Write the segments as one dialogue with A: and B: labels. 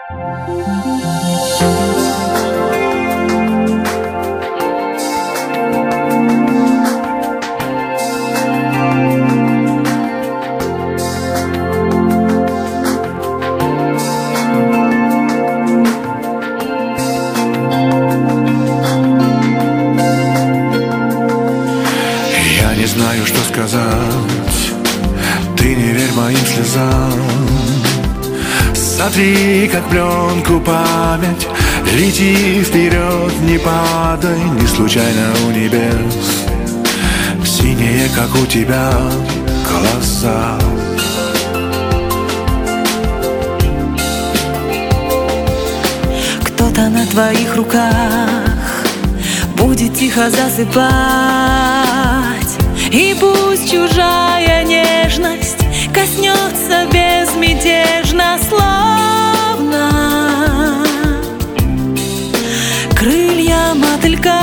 A: Я не знаю, что сказать, ты не верь моим слезам. Сотри, как пленку, память, лети вперед, не падай, не случайно у небес синие, как у тебя, глаза.
B: Кто-то на твоих руках будет тихо засыпать, и пусть чужая нежность коснется безмятежно, словно крылья мотылька.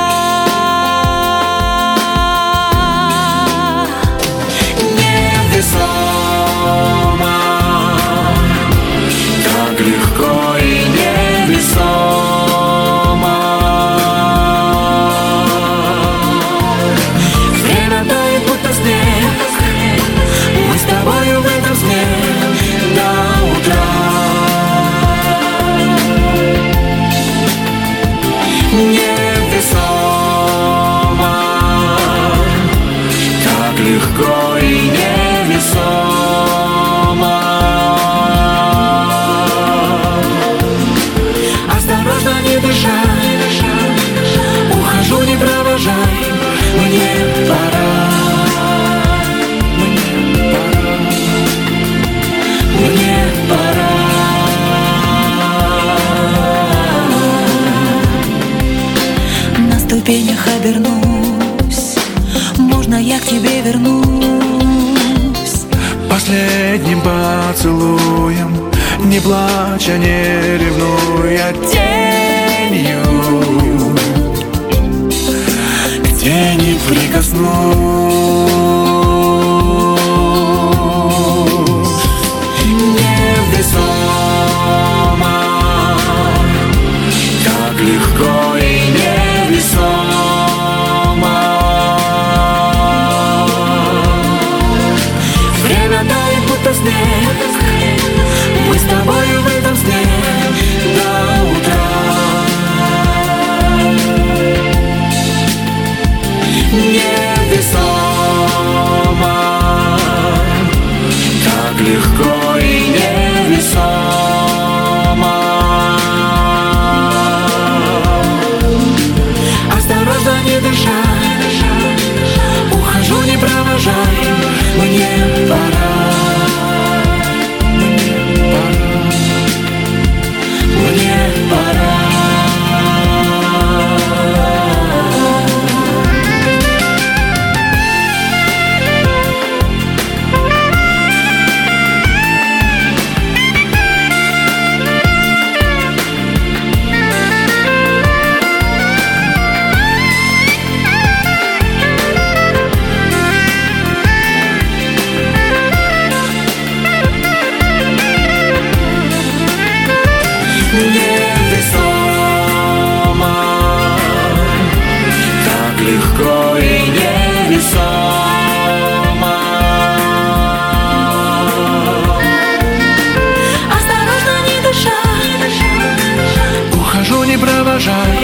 A: Невесомо, так легко и невесомо. Время тает, будто снег, мы с тобою в этом сне до утра. Невесомо, так легко и невесомо. Осторожно, не дышай, ухожу, не провожай, мне пора. Мне пора.
B: На ступенях обернусь, можно я к тебе вернусь?
A: Последним поцелуем, не плача, не ревнуя, тенью к тени прикоснусь. Невесомо, так легко и невесомо. Время тает, будто снег, мы с тобою в этом сне до утра. Невесомо, так легко и невесомо. Осторожно, не дышай, ухожу, не провожай, мне пора. Мне пора. Невесомо, так легко и невесомо. Осторожно, не дышай, ухожу, не провожай,